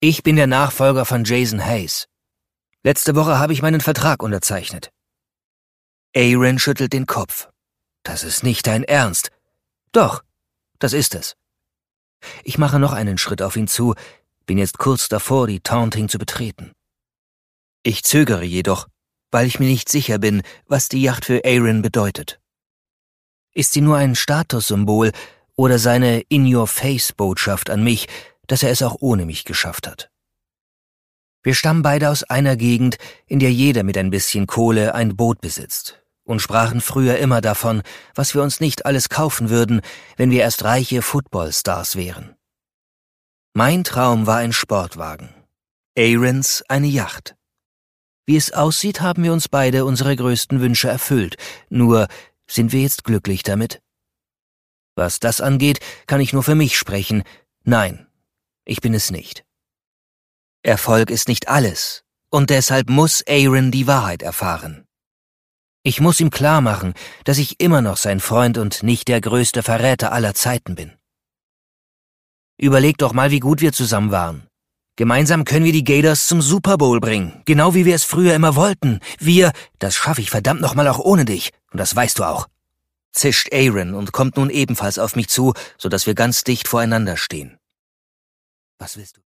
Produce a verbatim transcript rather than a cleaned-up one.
Ich bin der Nachfolger von Jason Hayes. Letzte Woche habe ich meinen Vertrag unterzeichnet. Aaron schüttelt den Kopf. Das ist nicht dein Ernst. Doch, das ist es. Ich mache noch einen Schritt auf ihn zu, bin jetzt kurz davor, die Taunting zu betreten. Ich zögere jedoch, weil ich mir nicht sicher bin, was die Yacht für Aaron bedeutet. Ist sie nur ein Statussymbol oder seine In-Your-Face-Botschaft an mich, dass er es auch ohne mich geschafft hat? Wir stammen beide aus einer Gegend, in der jeder mit ein bisschen Kohle ein Boot besitzt, und sprachen früher immer davon, was wir uns nicht alles kaufen würden, wenn wir erst reiche Footballstars wären. Mein Traum war ein Sportwagen, Aarons eine Yacht. Wie es aussieht, haben wir uns beide unsere größten Wünsche erfüllt, nur sind wir jetzt glücklich damit? Was das angeht, kann ich nur für mich sprechen. Nein, ich bin es nicht. Erfolg ist nicht alles, und deshalb muss Aaron die Wahrheit erfahren. Ich muss ihm klarmachen, dass ich immer noch sein Freund und nicht der größte Verräter aller Zeiten bin. Überleg doch mal, wie gut wir zusammen waren. Gemeinsam können wir die Gators zum Super Bowl bringen, genau wie wir es früher immer wollten. Wir, das schaffe ich verdammt nochmal auch ohne dich, und das weißt du auch. Zischt Aaron und kommt nun ebenfalls auf mich zu, sodass wir ganz dicht voreinander stehen. Was willst du?